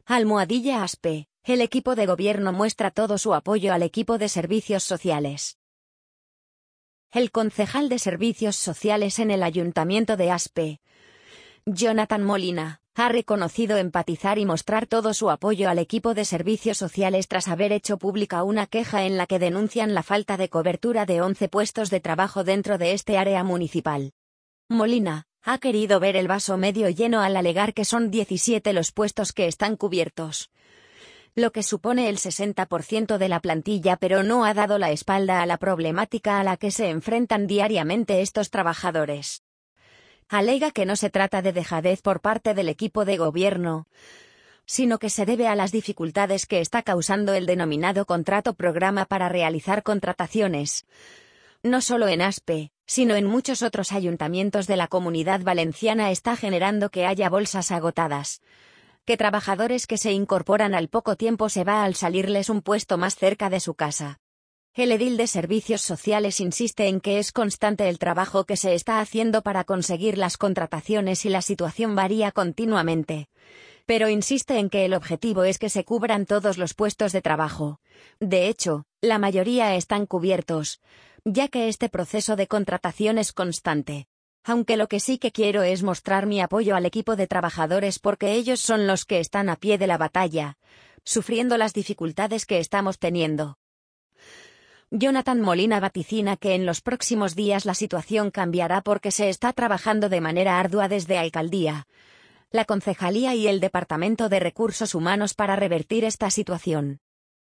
#ASPE. El equipo de gobierno muestra todo su apoyo al equipo de servicios sociales. El concejal de servicios sociales en el Ayuntamiento de Aspe, Jonathan Molina, ha reconocido empatizar y mostrar todo su apoyo al equipo de servicios sociales tras haber hecho pública una queja en la que denuncian la falta de cobertura de 11 puestos de trabajo dentro de este área municipal. Molina ha querido ver el vaso medio lleno al alegar que son 17 los puestos que están cubiertos, lo que supone el 60% de la plantilla, pero no ha dado la espalda a la problemática a la que se enfrentan diariamente estos trabajadores. Alega que no se trata de dejadez por parte del equipo de gobierno, sino que se debe a las dificultades que está causando el denominado contrato programa para realizar contrataciones, no solo en Aspe, sino en muchos otros ayuntamientos de la Comunidad Valenciana. Está generando que haya bolsas agotadas, que trabajadores que se incorporan al poco tiempo se va al salirles un puesto más cerca de su casa. El edil de Servicios Sociales insiste en que es constante el trabajo que se está haciendo para conseguir las contrataciones y la situación varía continuamente, pero insiste en que el objetivo es que se cubran todos los puestos de trabajo. De hecho, la mayoría están cubiertos, ya que este proceso de contratación es constante. Aunque lo que sí que quiero es mostrar mi apoyo al equipo de trabajadores porque ellos son los que están a pie de la batalla, sufriendo las dificultades que estamos teniendo. Jonathan Molina vaticina que en los próximos días la situación cambiará porque se está trabajando de manera ardua desde Alcaldía, la Concejalía y el Departamento de Recursos Humanos para revertir esta situación.